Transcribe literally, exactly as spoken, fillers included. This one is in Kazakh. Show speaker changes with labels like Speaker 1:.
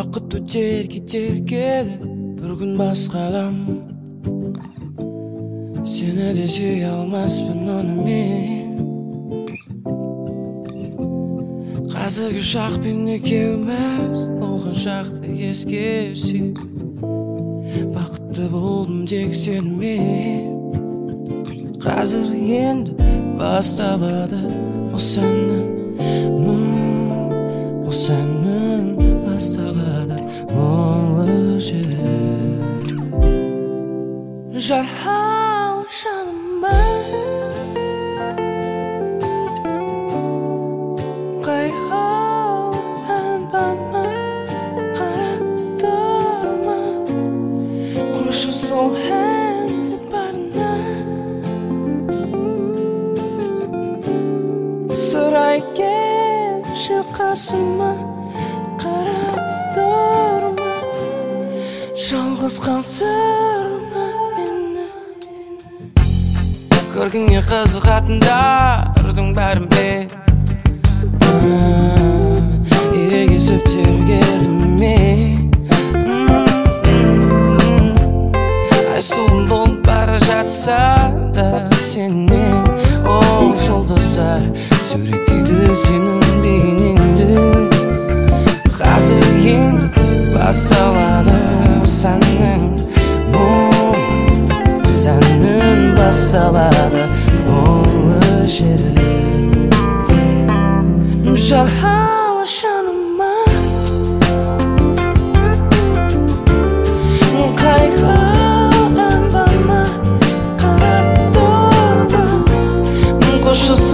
Speaker 1: Вакыт өтер кетер келіп бір күн басқалам. Сені де сүйе алмаспын оны мен. Қазіргі шақпен екеуміз болған шақты ескерсек, бақытты болдым тек сенімен. Қазір енді басталады осы әннің мұң, осы әннің басталады мұңлы жыр. Жарау жаныма қайғы әнбама қарап тұрма, қойшы сол әнді барына. Сұрай келші қасыма қарап тұрма, жалғыз қалдырма мені. Көргіңе қызығатындардың бәрін бер, ерегесіп тергердім мен. Айсұлым болып бара жатса да сенен, ол жұлдыздар суреттейді сенің бейнеңді. Қазір енді басталады осы әннің мұң, осы әннің басталады мұңлы жері. Жарау жаныма қайғы әнбама қарап тұрма, қошы